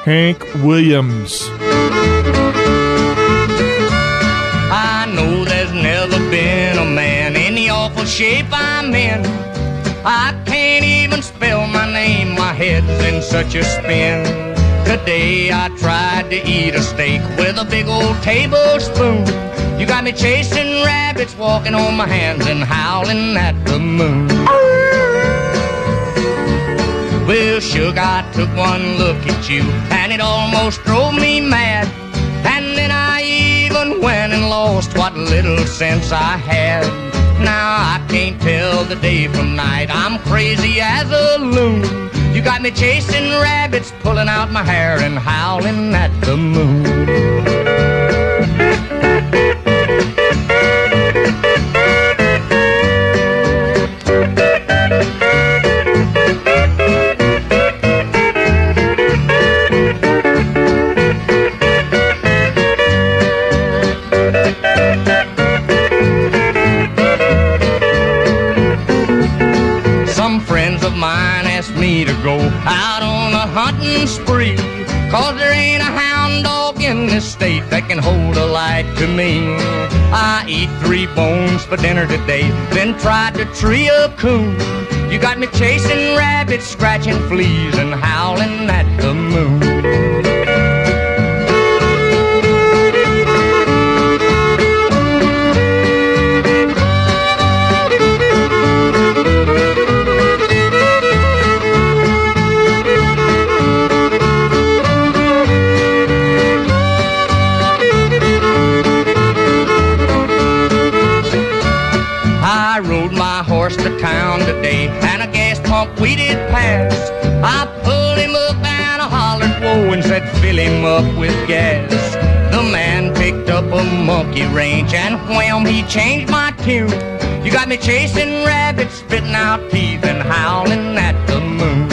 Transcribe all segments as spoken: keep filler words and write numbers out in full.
Hank Williams. I know there's never been a man in the awful shape I'm in. I can't even spell my name, my head's in such a spin. Today I tried to eat a steak with a big old tablespoon. You got me chasing rabbits, walking on my hands and howling at the moon. Well, sugar, I took one look at you and it almost drove me mad. And then I even went and lost what little sense I had. Now I can't tell the day from night, I'm crazy as a loon. You got me chasing rabbits, pulling out my hair and howling at the moon. To go out on a hunting spree, cause there ain't a hound dog in this state that can hold a light to me. I eat three bones for dinner today, then tried to tree a coon. You got me chasing rabbits, scratching fleas and howling at the moon. To town today, and a gas pump we did pass. I pulled him up and I hollered whoa and said fill him up with gas. The man picked up a monkey wrench and wham, he changed my tune. You got me chasing rabbits, spitting out teeth and howling at the moon.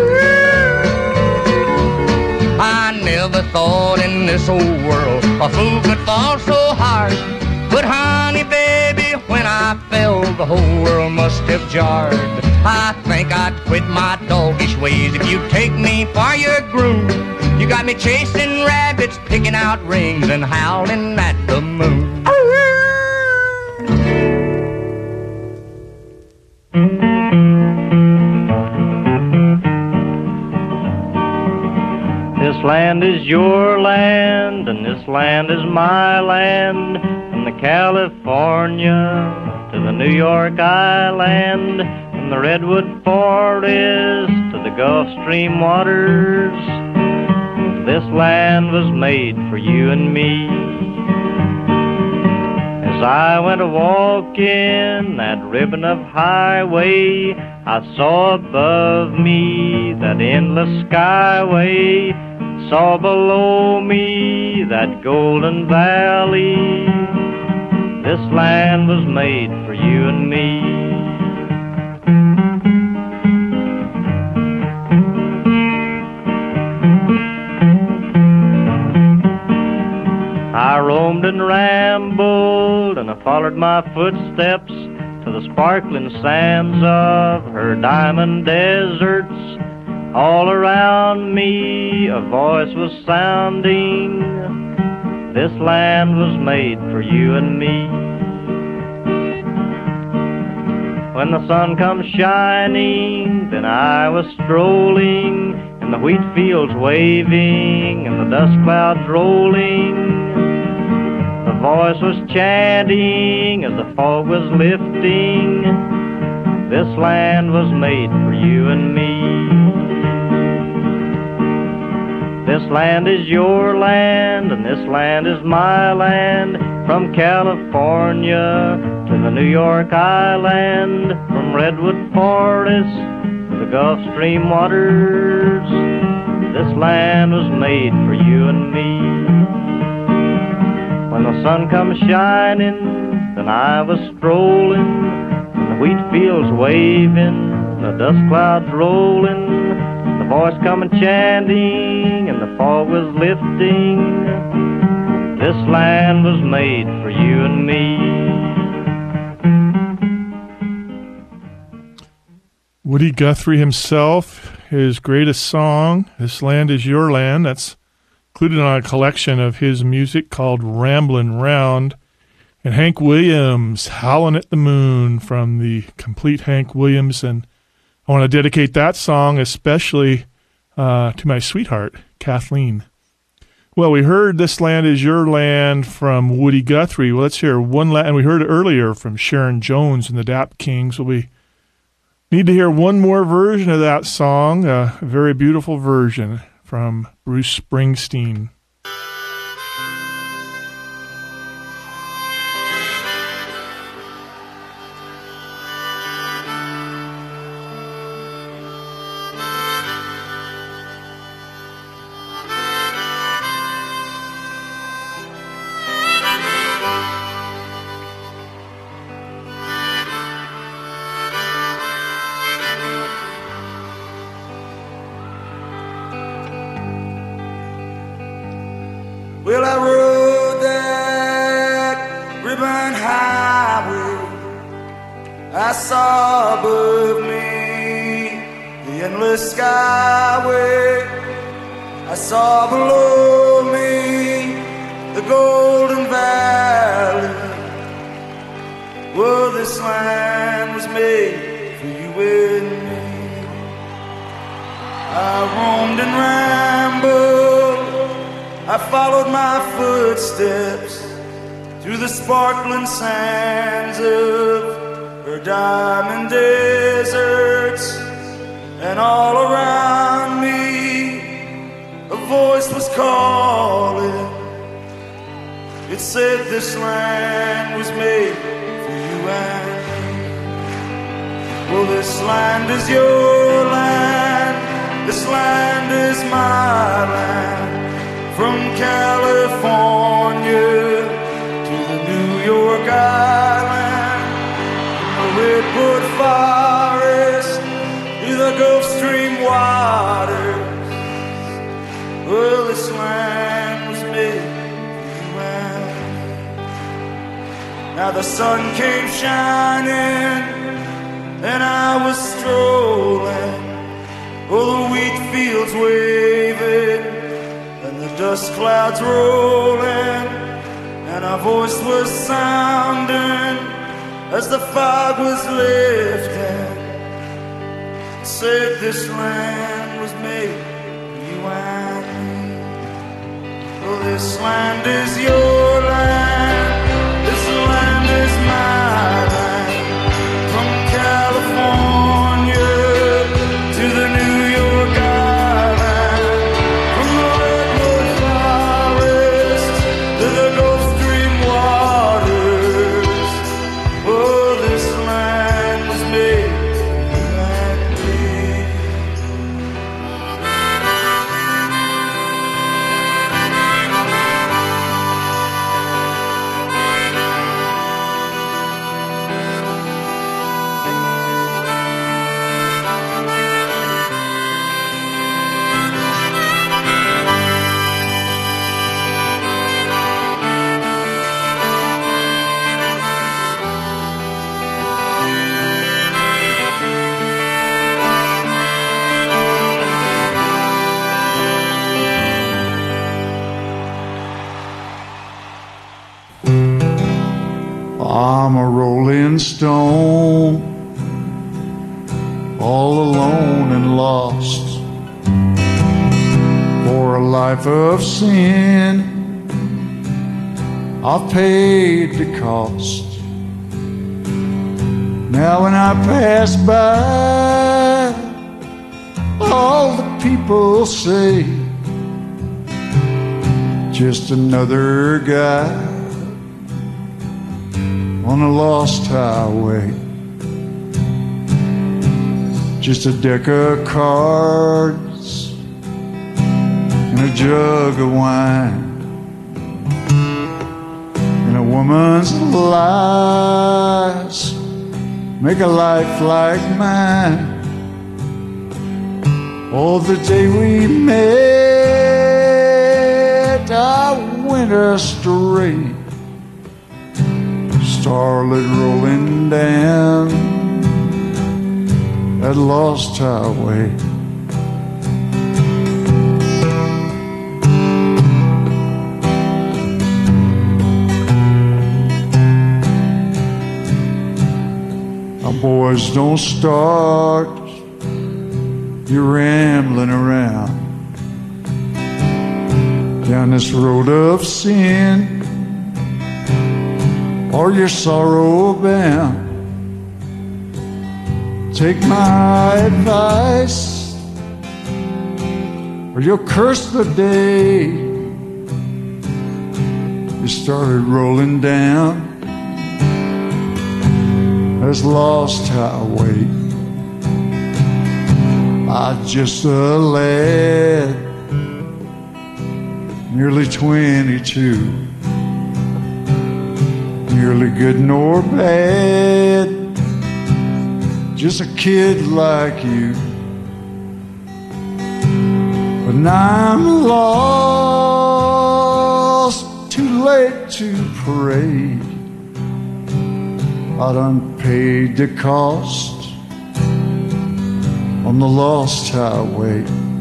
I never thought in this old world a fool could fall so hard. But honey, baby, when I fell, the whole world must have jarred. I think I'd quit my doggish ways if you take me for your groom. You got me chasing rabbits, picking out rings and howling at the moon. This land is your land, and this land is my land. From the California to the New York Island, from the Redwood Forest to the Gulf Stream waters, this land was made for you and me. As I went a-walking that ribbon of highway, I saw above me that endless skyway, saw below me that golden valley. This land was made for you and me. I roamed and rambled, and I followed my footsteps to the sparkling sands of her diamond deserts. All around me a voice was sounding, this land was made for you and me. When the sun comes shining, then I was strolling, and the wheat fields waving, and the dust clouds rolling. The voice was chanting as the fog was lifting, this land was made for you and me. This land is your land, and this land is my land. From California to the New York Island, from Redwood Forest to the Gulf Stream waters, this land was made for you and me. When the sun comes shining, then I was strolling, and the wheat fields waving, the dust clouds rolling, the voice coming chanting, and the fog was lifting. This land was made for you and me. Woody Guthrie himself his greatest song, This Land Is Your Land. That's included on a collection of his music called Ramblin' Round. And Hank Williams, Howlin' at the Moon, from the complete Hank Williams. And I want to dedicate that song especially uh, to my sweetheart, Kathleen. Well, we heard This Land Is Your Land from Woody Guthrie. Well, let's hear one, la- and we heard it earlier from Sharon Jones and the Dap Kings. Well, we need to hear one more version of that song, a very beautiful version from Bruce Springsteen. Well, I rode that ribbon highway. I saw above me the endless skyway. I saw below me the golden valley. Well, this land was made for you and me. I roamed and rambled, I followed my footsteps through the sparkling sands of her diamond deserts, and all around me a voice was calling. It said this land was made for you and me. Well, this land is your land, this land is my land. From California to the New York Island, from the Redwood Forest to the Gulf Stream waters. Well, this land was made for you and me. Now the sun came shining and I was strolling, oh, the wheat fields waving, dust clouds rolling, and our voice was sounding as the fog was lifting. It said this land was made for you and me. Well, this land is your land, this land is my land. From California to the New York Island, I'm a rolling stone, all alone and lost, for a life of sin I've paid the cost. Now when I pass by, all the people say, just another guy on a lost highway. Just a deck of cards and a jug of wine, and a woman's lies make a life like mine. Oh, the day we met, I went astray, starlit rolling down that lost highway. boys, don't start. You're rambling around down this road of sin, or you're sorrow bound. Take my advice, or you'll curse the day you started rolling down this lost highway. I was just a lad, nearly twenty-two, nearly good nor bad, just a kid like you. But now I'm lost, too late to pray. I done paid the cost on the lost highway.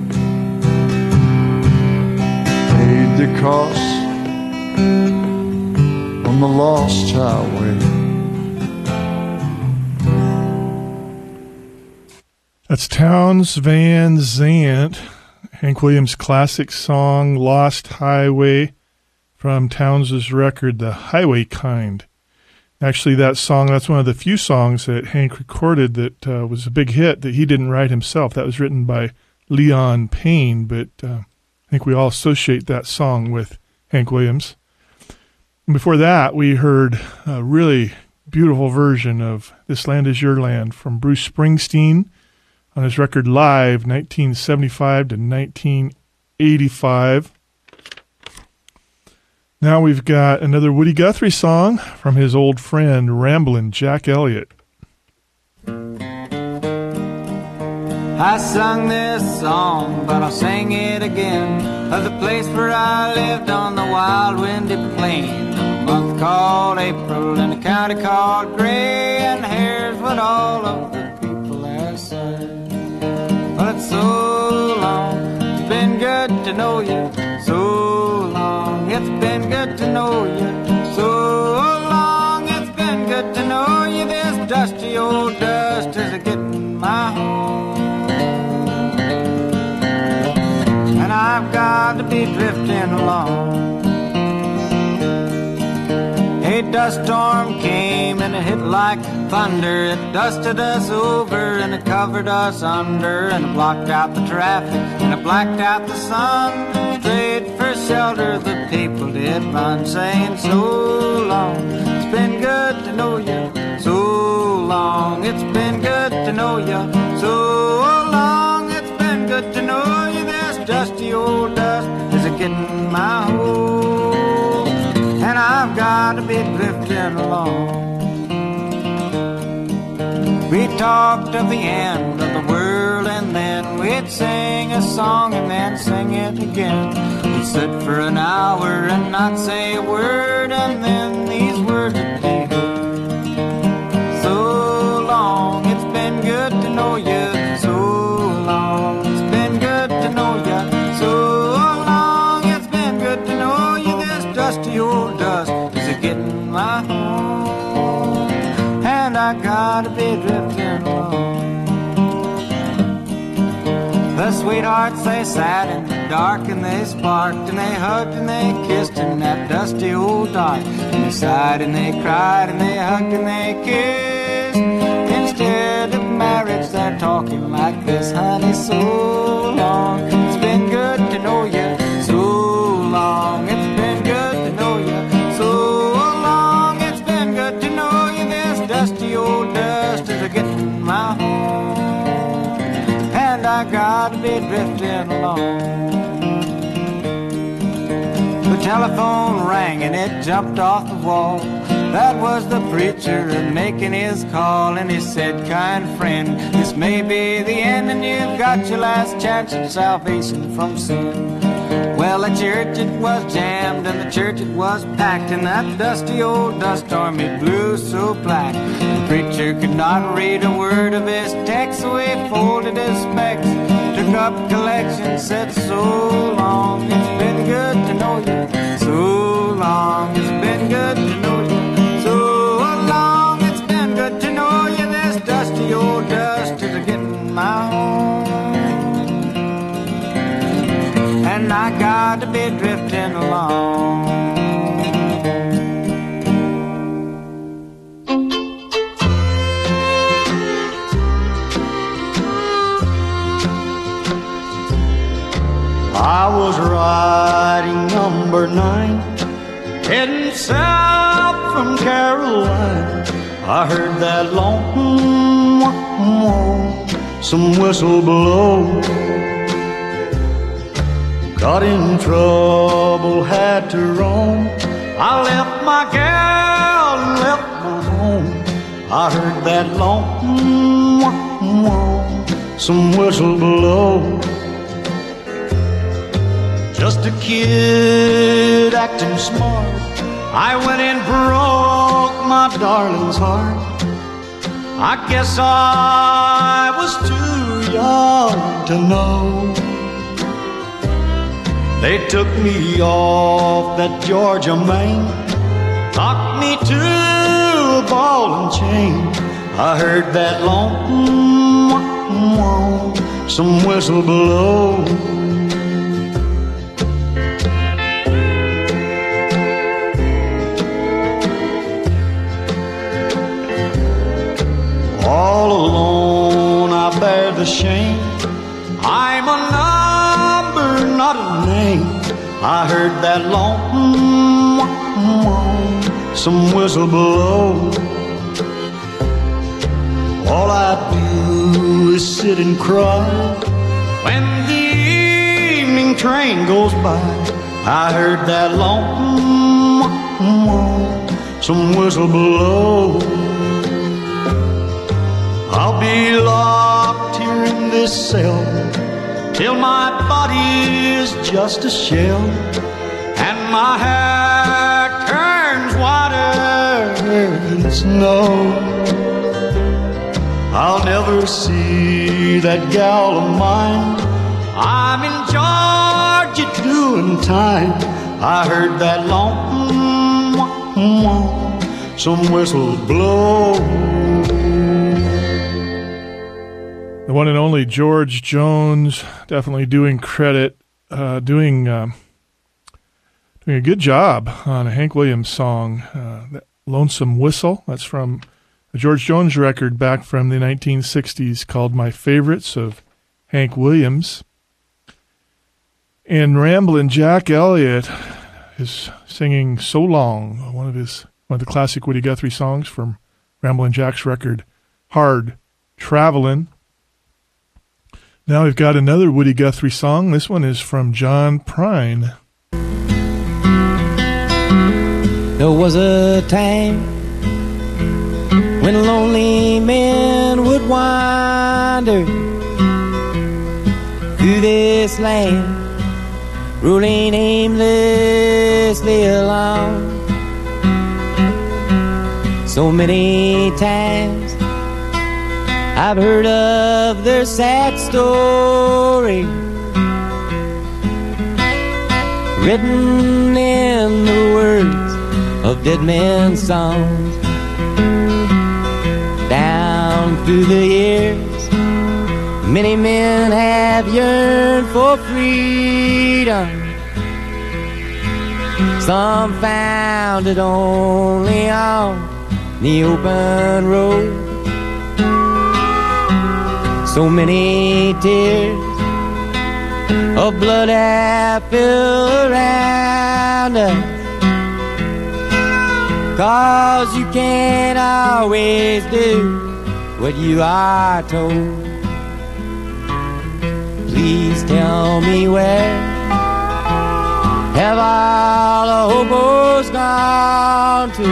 Paid the cost on the lost highway. That's Townes Van Zandt, Hank Williams' classic song Lost Highway from Townes' record The Highway Kind. Actually, that song, that's one of the few songs that Hank recorded that uh, was a big hit that he didn't write himself. That was written by Leon Payne, but uh, I think we all associate that song with Hank Williams. And before that, we heard a really beautiful version of This Land Is Your Land from Bruce Springsteen on his record Live, nineteen seventy-five to nineteen eighty-five. Now we've got another Woody Guthrie song from his old friend, Ramblin' Jack Elliott. I sung this song, but I'll sing it again, of the place where I lived on the wild windy plain, of a month called April in a county called Gray, and here's what all of the people there say. Well, it's so long, it's been good to know you, so long, it's been good to know you, so long, it's been good to know you. This dusty old dust is a-getting my home, and I've got to be drifting along. A dust storm came and it hit like thunder. It dusted us over and it covered us under, and it blocked out the traffic and it blacked out the sun. Straight for shelter the people did run, saying so long, it's been good to know you, so long, it's been good to know you, so long, it's been good to know you. This dusty old dust is a-getting my home, and I've got to be drifting along. We talked of the end of the world, and then we'd sing a song and then sing it again. We'd sit for an hour and not say a word, and then these words would be heard. So long, it's been good to know you, so long, it's been good to know you, so long, it's been good to know you. This dusty old dust is a-getting my home, and I gotta be drifting along. The sweethearts, they sat in the dark and they sparked and they hugged and they kissed in that dusty old dark, and they sighed and they cried and they hugged and they kissed. Instead of marriage, they're talking like this, honey, so long, it's been good to know you, so long, it's been good to know you, so long, it's been good to know you. This dusty old dust is a-getting my home, and I gotta be drifting along. The telephone rang and it jumped off the wall. That was the preacher making his call, and he said, kind friend, this may be the end, and you've got your last chance at salvation from sin. Well, the church, it was jammed, and the church, it was packed, and that dusty old dust storm, it blew so black. The preacher could not read a word of his text, so he folded his specs, took up collection, said, so long, it's been good to know you, so long, it's been good to know you, so long, it's been good to know you. This I got to be drifting along. I was riding number nine, heading south from Carolina. I heard that long, some whistle blow. Got in trouble, had to roam. I left my gal and left my home. I heard that long, some whistle blow. Just a kid acting smart, I went and broke my darling's heart. I guess I was too young to know. They took me off that Georgia main, locked me to a ball and chain. I heard that long, some whistle blow. All alone I bear the shame. I'm a number, not a name. I heard that long, some whistle blow. All I do is sit and cry when the evening train goes by. I heard that long, some whistle blow. I'll be locked here in this cell till my body is just a shell and my hair turns whiter than snow. I'll never see that gal of mine. I'm in Georgia doing time. I heard that long, some whistle blow. The one and only George Jones, definitely doing credit, uh, doing uh, doing a good job on a Hank Williams song, uh, that Lonesome Whistle. That's from a George Jones record back from the nineteen sixties called My Favorites of Hank Williams. And Ramblin' Jack Elliott is singing So Long, one of his one of the classic Woody Guthrie songs from Ramblin' Jack's record, Hard Travelin'. Now we've got another Woody Guthrie song. This one is from John Prine. There was a time when lonely men would wander through this land, rolling aimlessly along. So many times I've heard of their sad story, written in the words of dead men's songs. Down through the years, many men have yearned for freedom. Some found it only on the open road. So many tears of blood have filled around us, 'cause you can't always do what you are told. Please tell me where have all the hobos gone to?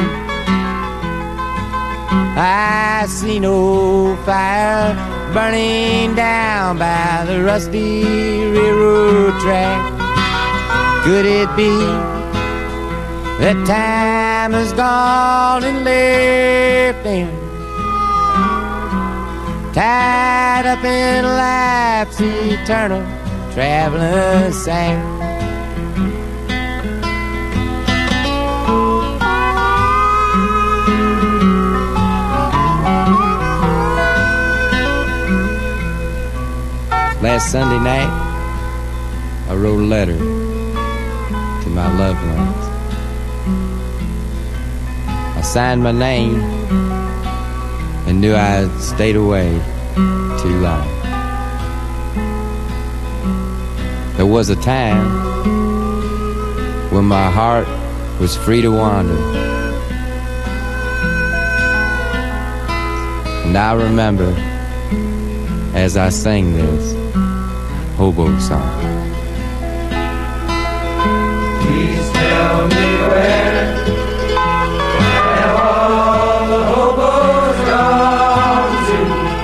I see no fire burning down by the rusty railroad track. Could it be that time has gone and left them tied up in life's eternal traveling sand? Last Sunday night, I wrote a letter my loved ones. I signed my name and knew I had stayed away too long. There was a time when my heart was free to wander, and I remember as I sing this hobo song. Please tell me where have all the hobos gone to?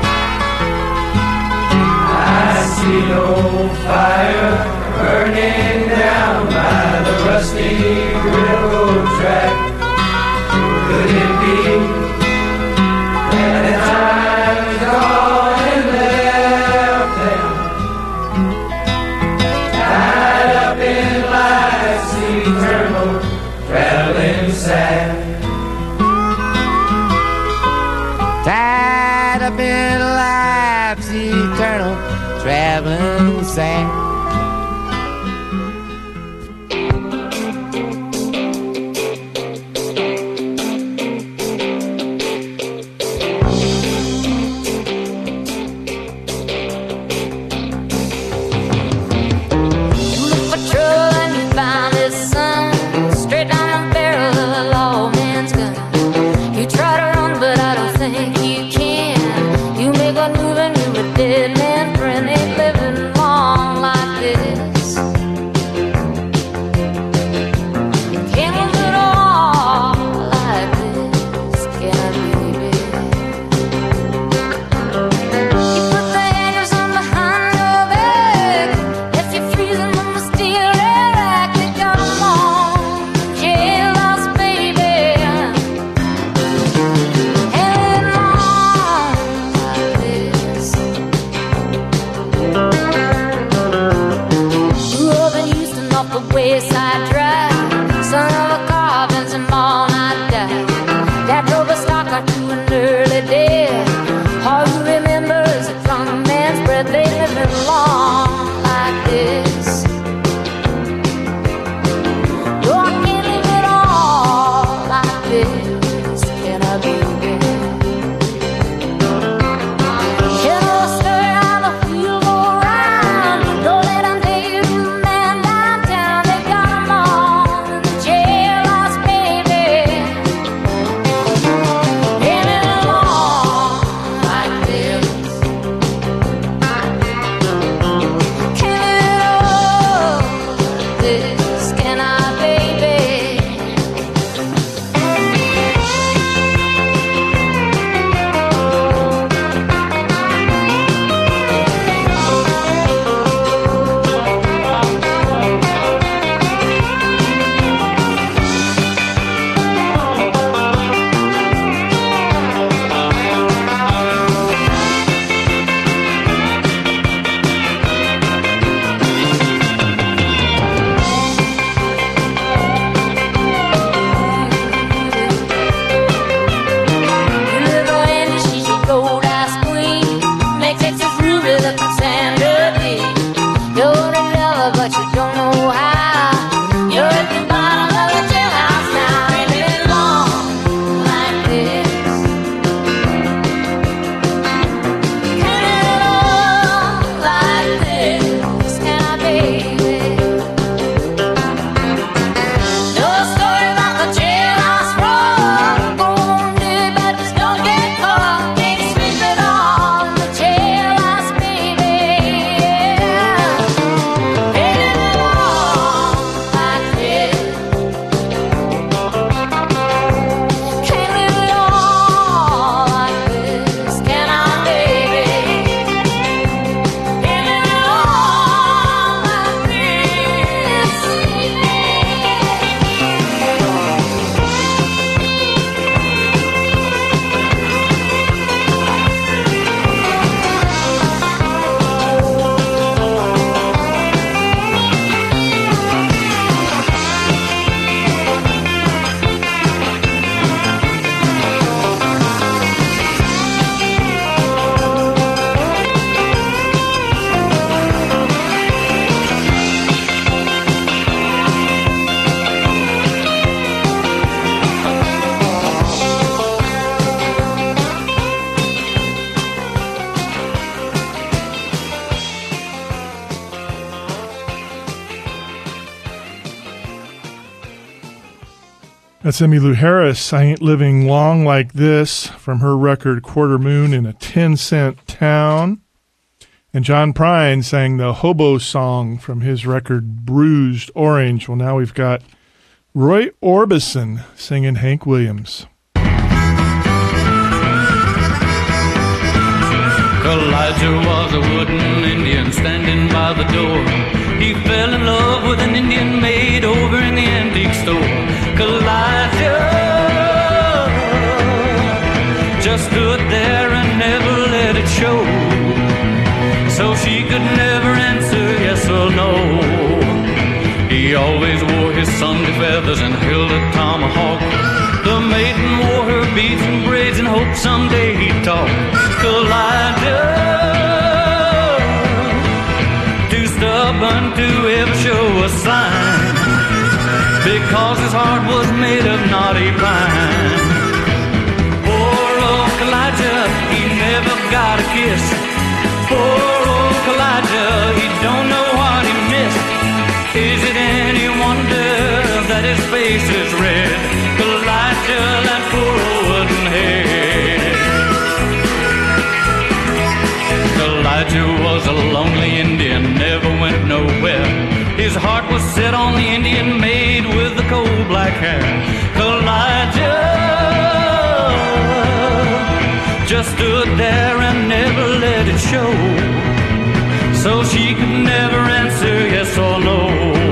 I see no fire burning down by the rusty railroad track. Could it be that the time's gone and left them tied up in life's eternal traveling sack? Tied up in life's eternal traveling sack. That's Emmylou Harris, I Ain't Living Long Like This, from her record Quarter Moon in a ten cent Town. And John Prine sang the Hobo Song from his record Bruised Orange. Well, now we've got Roy Orbison singing Hank Williams. Elijah was a wooden Indian standing by the door. He fell in love with an Indian maid over in the antique store. Elijah just stood there and never let it show, so she could never answer yes or no. He always wore his Sunday feathers and held a tomahawk. The maiden wore her beads and braids and hoped someday he'd talk. Elijah, too stubborn to ever show a sign, because his heart was made of knotty pine. Poor old Elijah, he never got a kiss. Poor old Elijah, he don't know what he missed. Is it any wonder that his face is red? Elijah, that poor old wooden head. Elijah was a lonely Indian, never went nowhere. His heart was set on the Indian maid with the coal black hair. Elijah just stood there and never let it show, so she could never answer yes or no.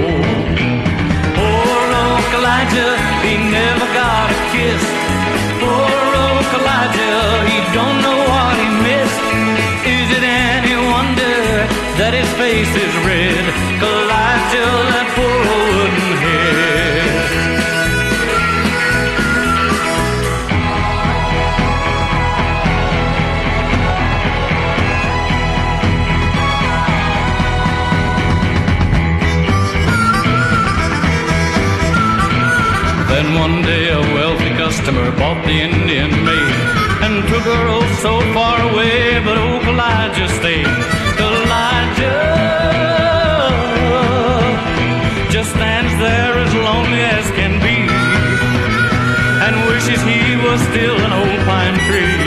Poor old Elijah, he never got a kiss. Poor old Elijah, he don't know what he missed. Is it any wonder that his face is red? Elijah, that poor old wooden head. Then one day a wealthy customer bought the Indian maid and took her oh so far away, but old Elijah stayed. Elijah just stands there as lonely as can be and wishes he was still an old pine tree.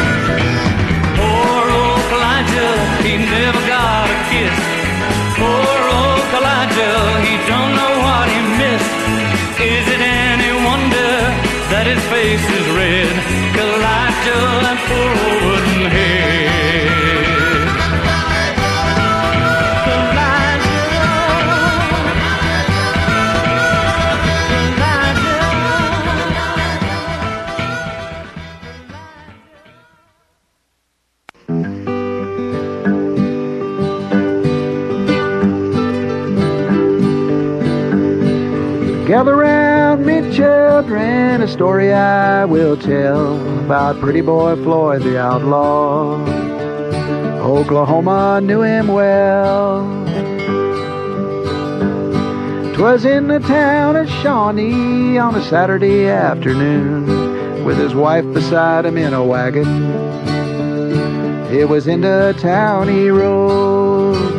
Poor old Elijah, he never got a kiss. Poor old Elijah, he don't know what he missed. Is it any wonder that his face is red? Elijah, that poor old wooden head. Gather round me, children, a story I will tell about pretty boy Floyd the outlaw. Oklahoma knew him well. 'Twas in the town of Shawnee on a Saturday afternoon, with his wife beside him in a wagon. It was into town he rode.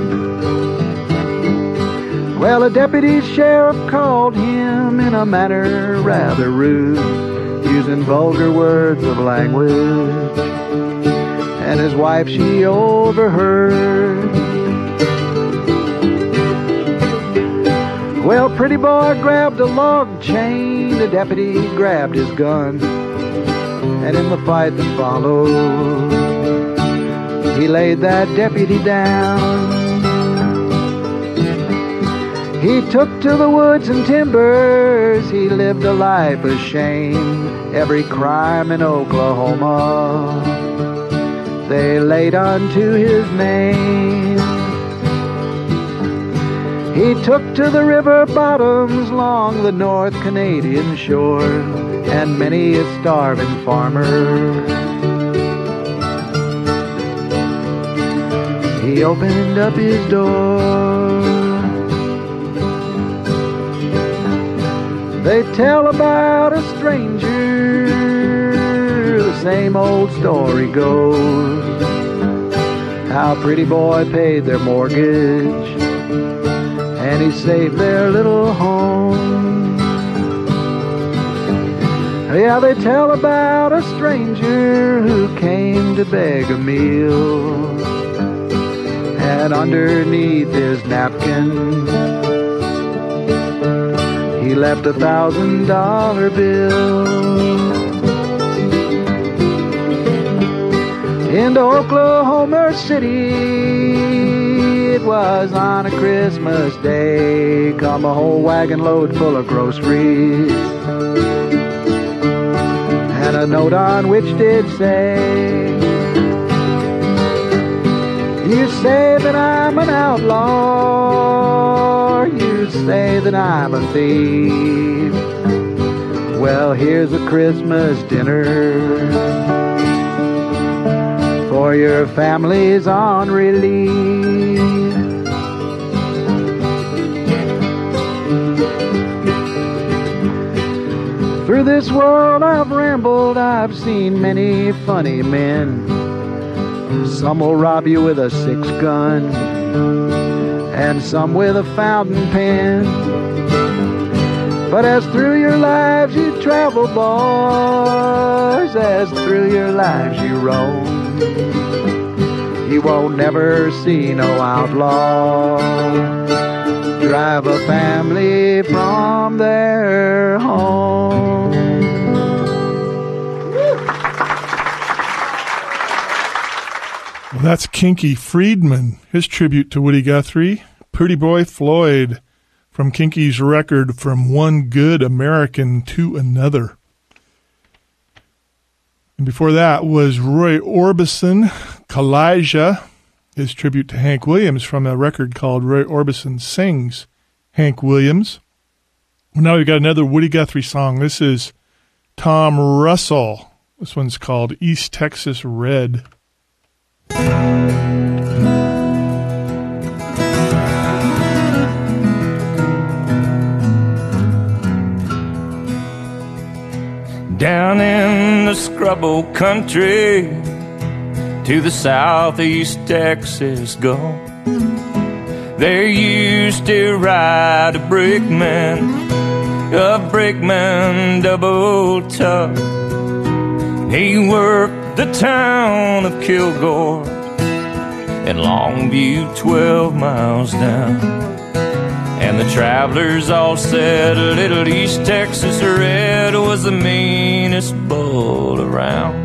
Well, a deputy sheriff called him in a manner rather rude, using vulgar words of language, and his wife she overheard. Well, pretty boy grabbed a log chain, the deputy grabbed his gun, and in the fight that followed, he laid that deputy down. He took to the woods and timbers, he lived a life of shame. Every crime in Oklahoma they laid unto his name. He took to the river bottoms along the North Canadian shore, and many a starving farmer he opened up his door. They tell about a stranger, the same old story goes, how a pretty boy paid their mortgage and he saved their little home. Yeah, they tell about a stranger who came to beg a meal, and underneath his napkin he left a thousand dollar bill. Into Oklahoma City, it was on a Christmas day, come a whole wagon load full of groceries, and a note on which did say, you say that I'm an outlaw, you say that I'm a thief. Well, here's a Christmas dinner for your families on relief. Through this world I've rambled, I've seen many funny men. Some will rob you with a six gun, and some with a fountain pen. But as through your lives you travel, boys, as through your lives you roam, you won't never see no outlaw drive a family from their home. Well, that's Kinky Friedman, his tribute to Woody Guthrie. Pretty Boy Floyd from Kinky's record From One Good American to Another. And before that was Roy Orbison, Kalijah, his tribute to Hank Williams from a record called Roy Orbison Sings Hank Williams. Well, now we've got another Woody Guthrie song. This is Tom Russell. This one's called East Texas Red. Down in the scrubble country, to the southeast Texas go. There used to ride a brakeman, a brakeman double tuck. He worked the town of Kilgore and Longview twelve miles down. And the travelers all said Little East Texas Red was the meanest bull around.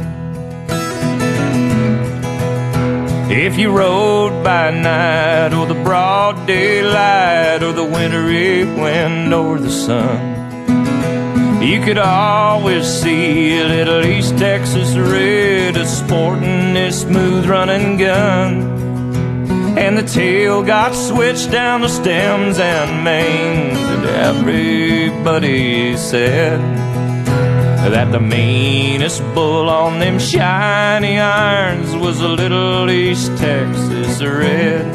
If you rode by night or the broad daylight or the wintry wind or the sun, you could always see Little East Texas Red a sporting his smooth running gun. And the tail got switched down the stems and manes, and everybody said that the meanest bull on them shiny irons was a Little East Texas Red.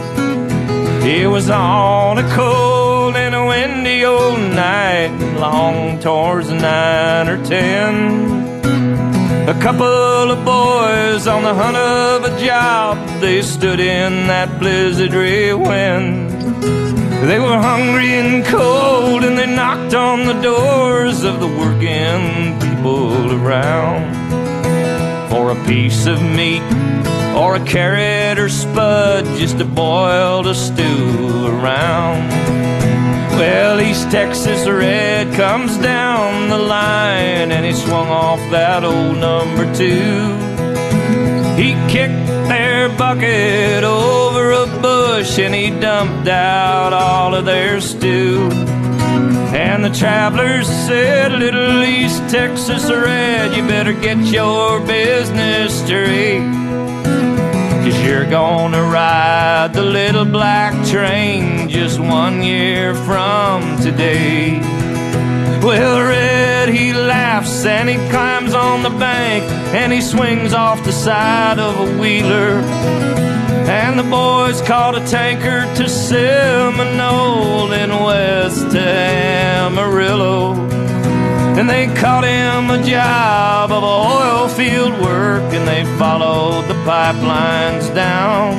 It was on a cold and a windy old night, long towards nine or ten. A couple of boys on the hunt of a job, they stood in that blizzardly wind. They were hungry and cold, and they knocked on the doors of the working people around for a piece of meat or a carrot or spud, just to boil the stew around. Well, East Texas Red comes down the line, and he swung off that old number two. He kicked their bucket over a bush, and he dumped out all of their stew. And the travelers said, Little East Texas Red, you better get your business straight, 'cause you're gonna ride the little black train just one year from today. Well, Red, he laughs and he climbs on the bank, and he swings off the side of a wheeler. And the boys caught a tanker to Seminole and west to Amarillo. And they caught him a job of oil field work, and they followed the pipelines down.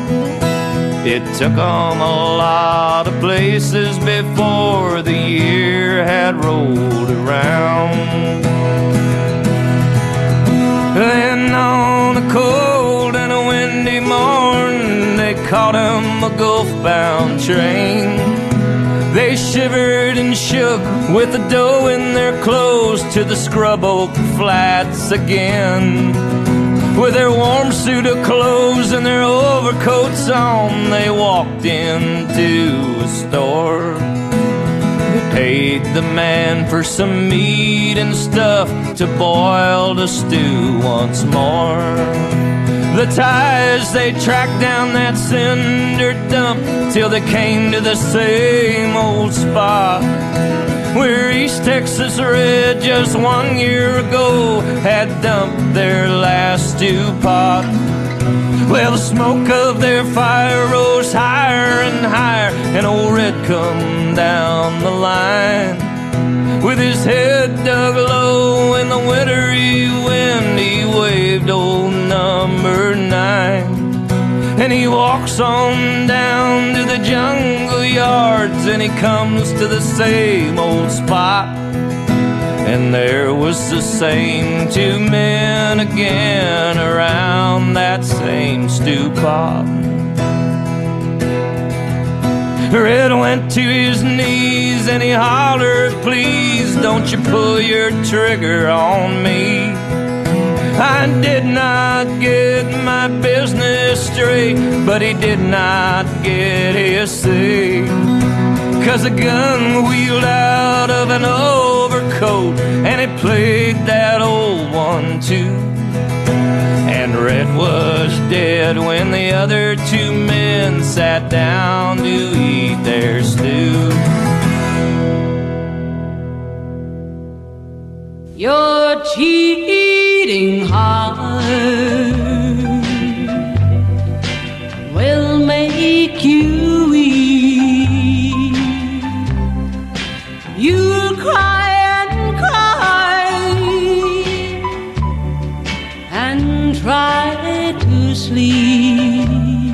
It took them a lot of places before the year had rolled around. Then on a cold and a windy morn, they caught him a Gulf-bound train. They shivered and shook with the dough in their clothes to the Scrub Oak Flats again. With their warm suit of clothes and their overcoats on, they walked into a store. They paid the man for some meat and stuff to boil the stew once more. The ties, they tracked down that cinder dump till they came to the same old spot where East Texas Red just one year ago had dumped their last stew pot. Well, the smoke of their fire rose higher and higher, and old Red come down the line with his head dug low in the wintry wind. He waved old number nine, and he walks on down to the jungle yards, and he comes to the same old spot. And there was the same two men again around that same stew pot. Red went to his knees and he hollered, "Please don't you pull your trigger on me. I did not get my business straight," but he did not get his say. 'Cause a gun wheeled out of an overcoat and it played that old one too. And Red was dead when the other two men sat down to eat their stew. Your cheating heart will make you weep. You'll cry and cry and try to sleep,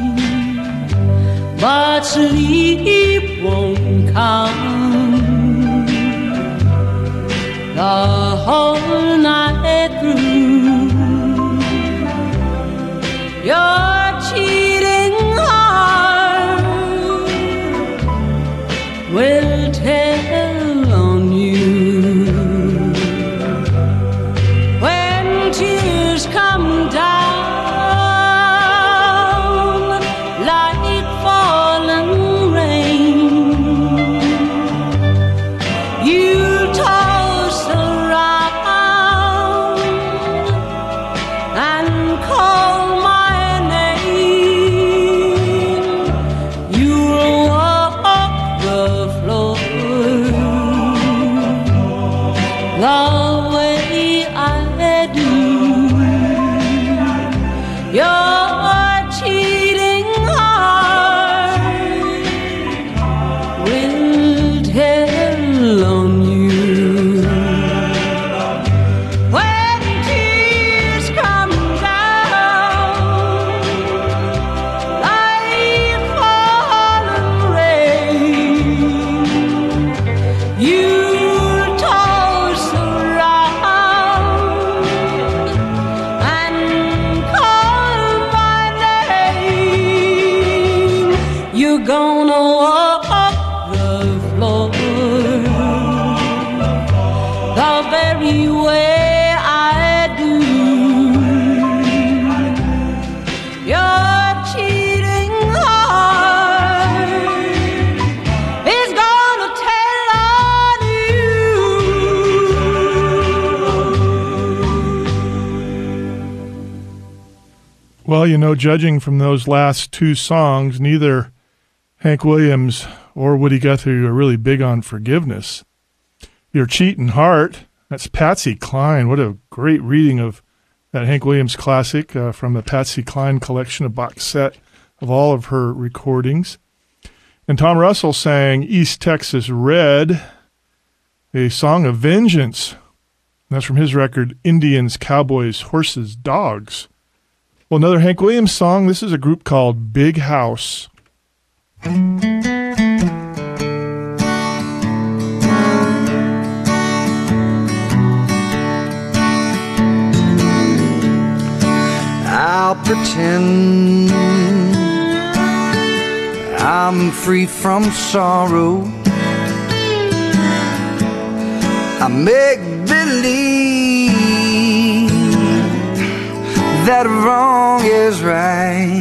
but sleep won't come the whole night through. Your cheating heart will tell on you when tears come down like fallen rain. You toss around and call my name. You'll walk the floor the way I do. Your cheating heart will tell on you when tears come down like fallen rain. You toss around and call my name. You're gonna walk the floor the very way I do. Your cheating heart is gonna tell on you. Well, you know, judging from those last two songs, neither Hank Williams or Woody Guthrie are really big on forgiveness. Your Cheatin' Heart, that's Patsy Cline. What a great reading of that Hank Williams classic uh, from the Patsy Cline collection, a box set of all of her recordings. And Tom Russell sang East Texas Red, a song of vengeance. That's from his record, Indians, Cowboys, Horses, Dogs. Well, another Hank Williams song. This is a group called Big House. pretend I'm free from sorrow. I make believe that wrong is right.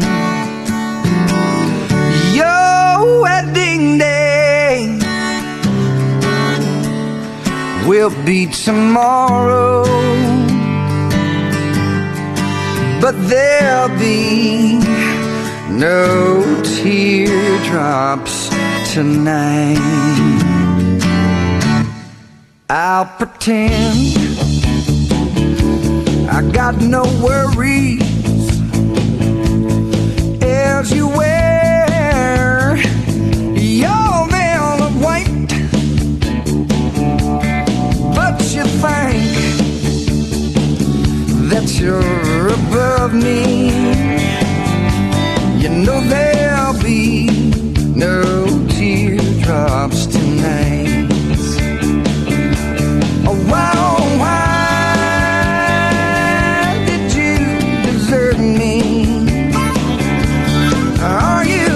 Your wedding day will be tomorrow, but there'll be no teardrops tonight. I'll pretend I got no worries as you wear your veil of white, but you think that you're above me. You know there'll be no teardrops tonight. Oh, wow, why did you desert me? Are you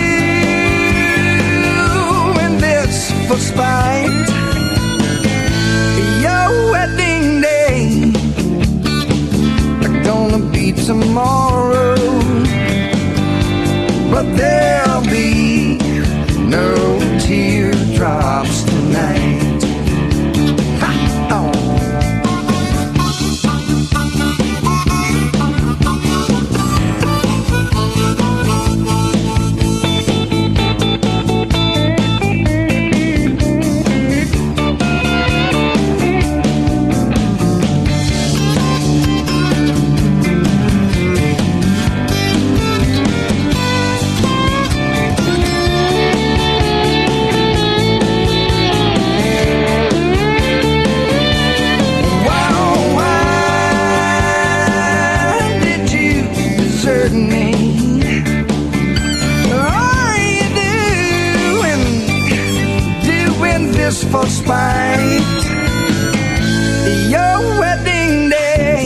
doing this for spite? Your wedding day gonna be tomorrow, but there'll be no teardrops tonight. Ha! Oh. For spite, your wedding day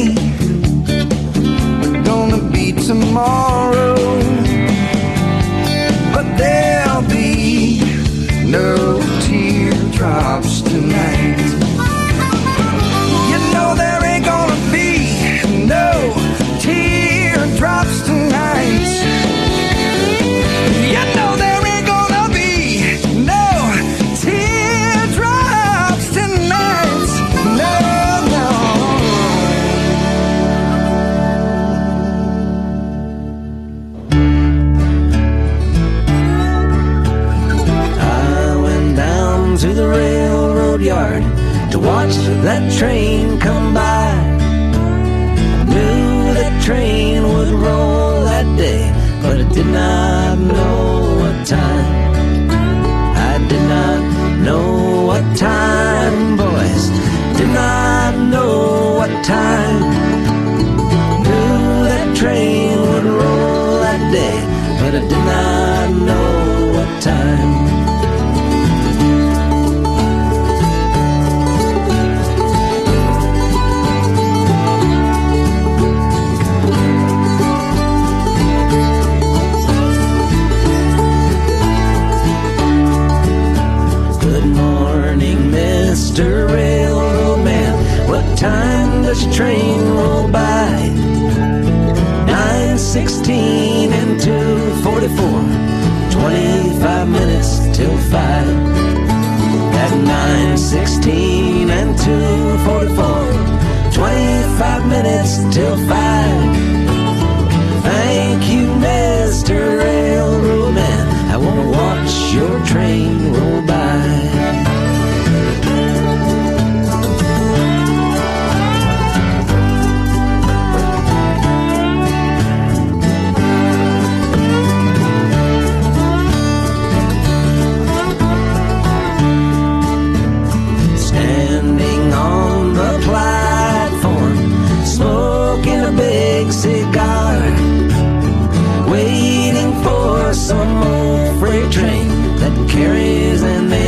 gonna be tomorrow, but there'll be no teardrops tonight. You know there ain't gonna be no teardrops tonight. You know there ain't gonna be no teardrops tonight. No, no. I went down to the railroad yard to watch that train come by. I knew that train would roll that day, but I did not know what time. I did not know what time, boys. Did not know what time. Knew that train would roll that day, but I did not know what time. Mister Railroad Man, what time does your train roll by? Nine sixteen and two forty-four, twenty-five minutes till five. At nine sixteen and two forty-four, twenty-five minutes till five. Thank you, Mister Railroad Man, I wanna watch your train roll by. Some old freight train that carries an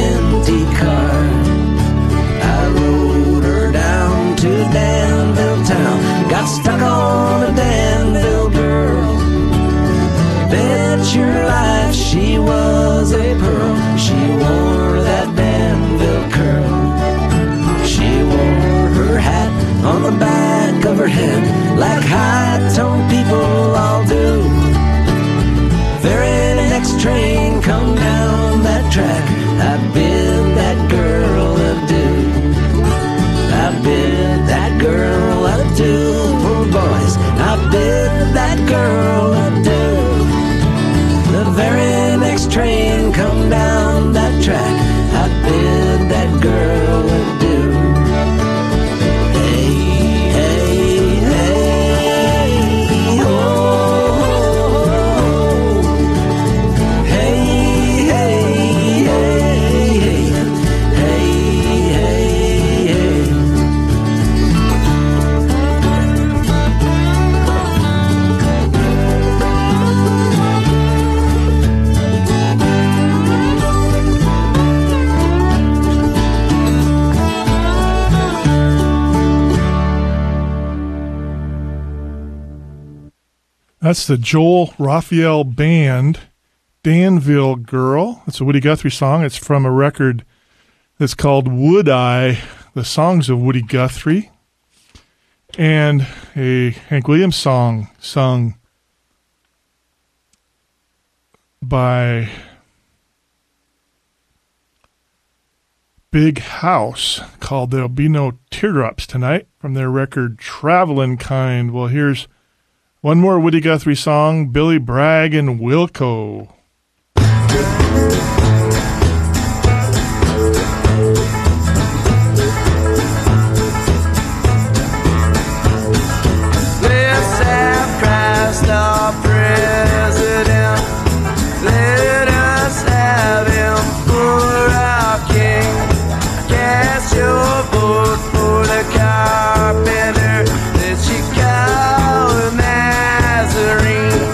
That's the Joel Raphael Band, Danville Girl. It's a Woody Guthrie song. It's from a record that's called Would I, the Songs of Woody Guthrie, and a Hank Williams song sung by Big House called There'll Be No Teardrops Tonight from their record Travelin' Kind. Well, here's one more Woody Guthrie song, Billy Bragg and Wilco. Let's have Christ our president. Let us have him for our king. Cast your vote for the carpenter that you call Nazarene.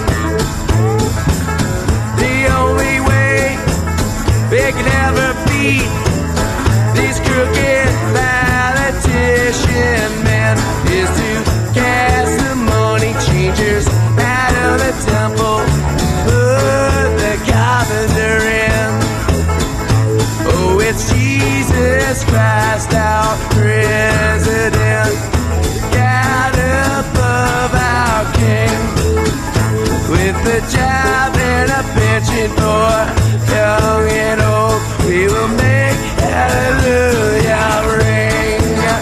The only way they can ever beat these crooked politician men is to cast the money changers out of the temple, put the carpenter in. Oh, it's Jesus Christ, our president, God above our king, with a job and a pension for young and old. We will make hallelujah ring.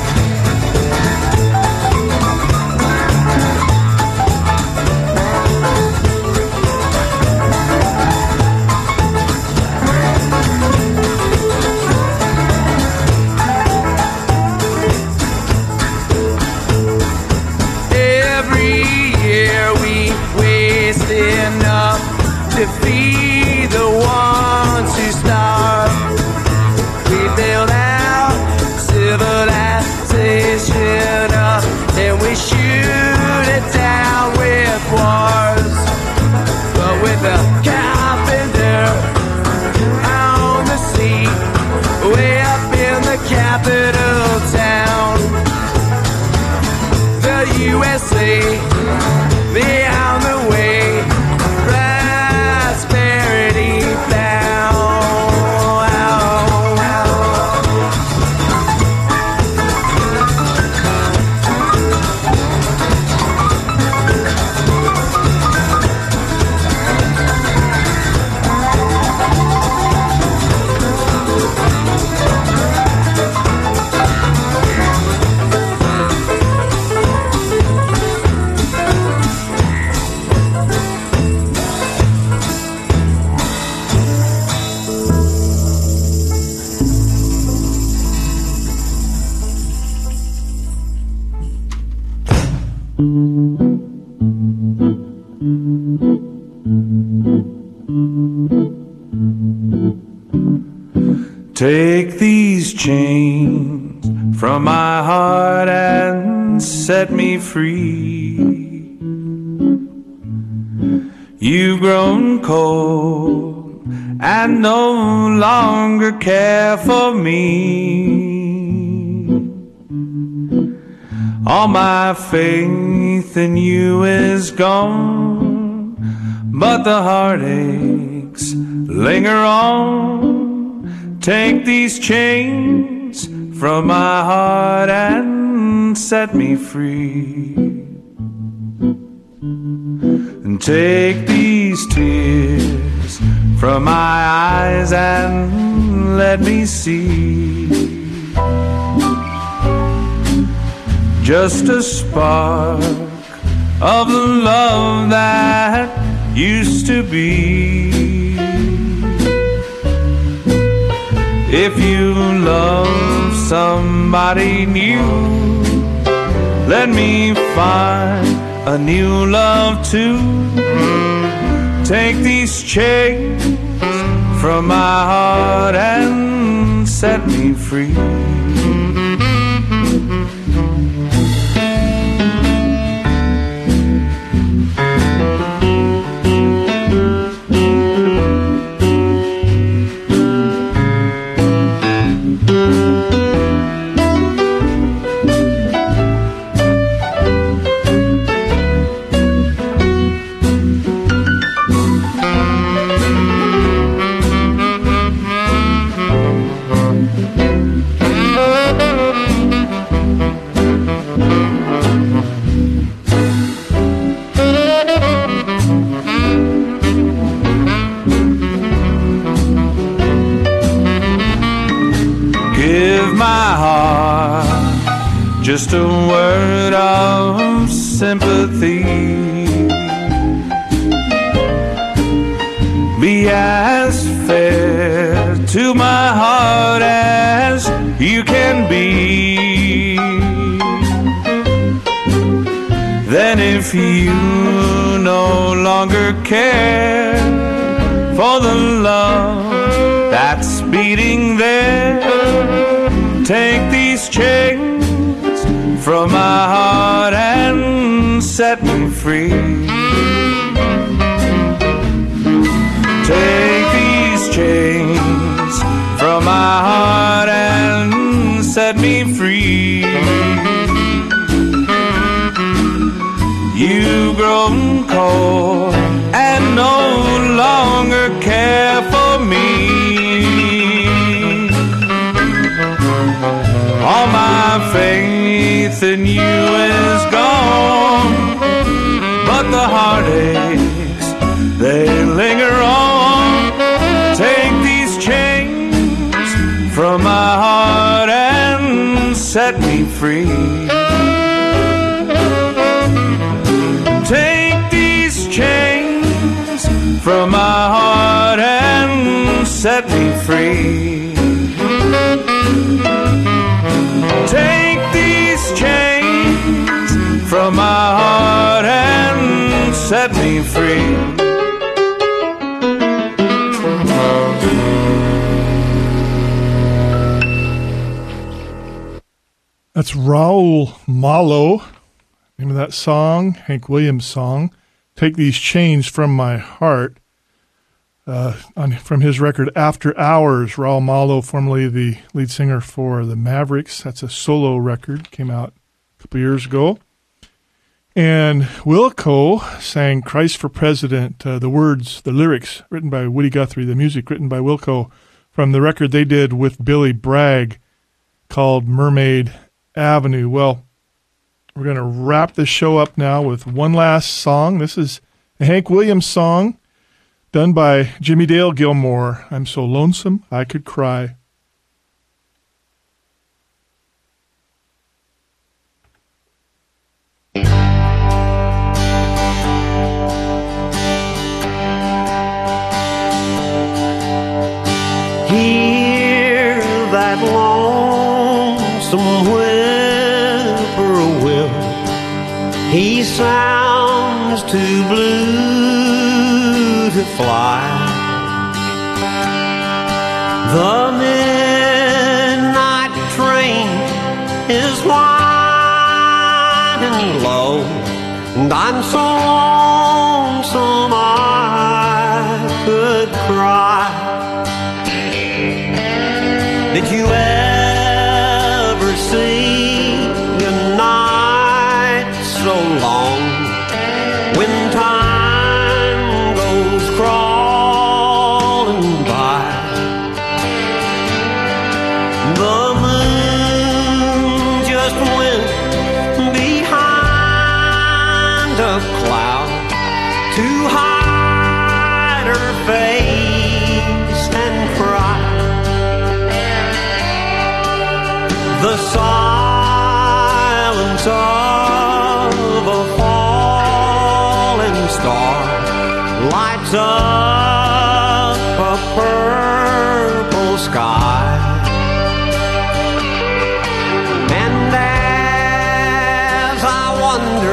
Enough to feed the ones who starve. We build out civilization up, and we shoot it down with wars. But with the carpenter on the seat, way up in the capital town, the U S A, they on the way. Prosperity Take these chains from my heart and set me free. You've grown cold and no longer care for me. All my faith in you is gone, but the heartaches linger on. Take these chains from my heart and set me free. And take these tears from my eyes and let me see just a spark of the love that used to be. If you love somebody new, let me find a new love too. Take these chains from my heart and set me free. my heart just a word of sympathy. Be as fair to my heart as you can be. Then if you no longer care for the love that's beating there, take these chains from my heart and set me free. Take these chains from my heart and set me free. You've grown cold and no longer care for me. All my faith in you is gone, but the heartaches, they linger on. Take these chains from my heart and set me free. Take these chains from my heart and set me free. Take these chains from my heart and set me free. That's Raul Malo, name of that song, Hank Williams song, Take These Chains from My Heart, uh, on, from his record After Hours. Raul Malo, formerly the lead singer for the Mavericks. That's a solo record, came out a couple years ago. And Wilco sang Christ for President, uh, the words, the lyrics written by Woody Guthrie, the music written by Wilco from the record they did with Billy Bragg called Mermaid Avenue. Well, we're going to wrap this show up now with one last song. This is a Hank Williams song done by Jimmy Dale Gilmore. I'm so lonesome I could cry. Hear that lonesome whippoorwill. He sounds too blue to fly. The midnight train is whining low, and I'm so lonesome I could cry. Did you ever see a night so long when time goes crawling by? The moon just went behind a cloud to hide her face and cry. The silence of a falling star lights up a purple sky. And as I wonder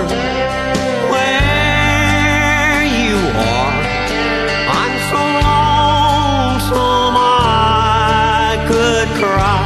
where you are, I'm so lonesome I could cry.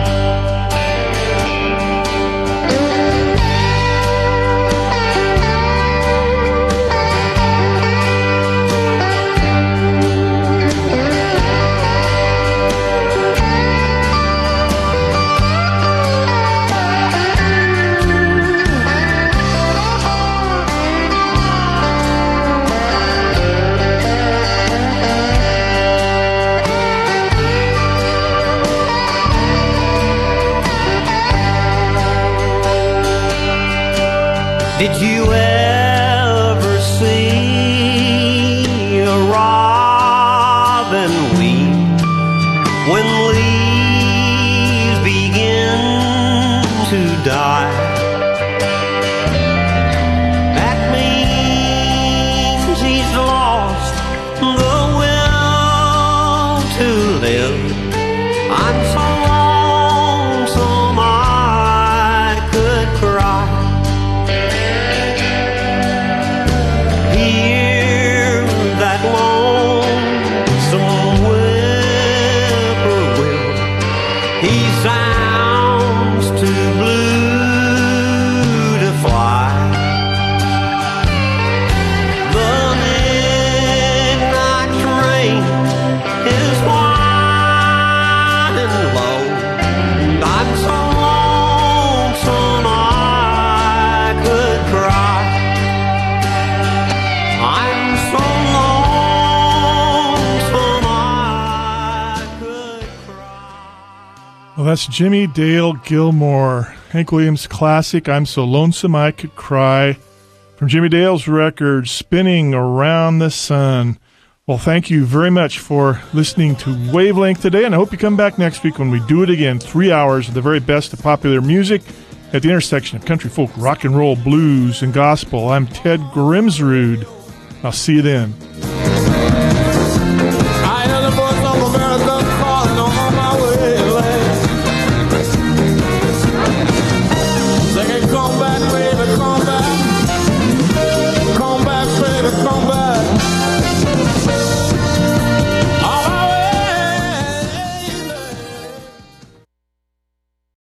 Did you ever see a robin weep when leaves begin to die. That means he's lost the will to live. I'm so lonesome I could cry. Hear that lonesome whippoorwill. He sounds too blue to fly. The midnight train is winding low. I'm so lonesome I could cry. I'm so lonesome I could cry. Well, that's Jimmy Dale Gilmore, Hank Williams classic, I'm So Lonesome I Could Cry, from Jimmy Dale's record, Spinning Around the Sun. Well, thank you very much for listening to Wavelength today, and I hope you come back next week when we do it again. Three hours of the very best of popular music at the intersection of country, folk, rock and roll, blues, and gospel. I'm Ted Grimsrud. I'll see you then.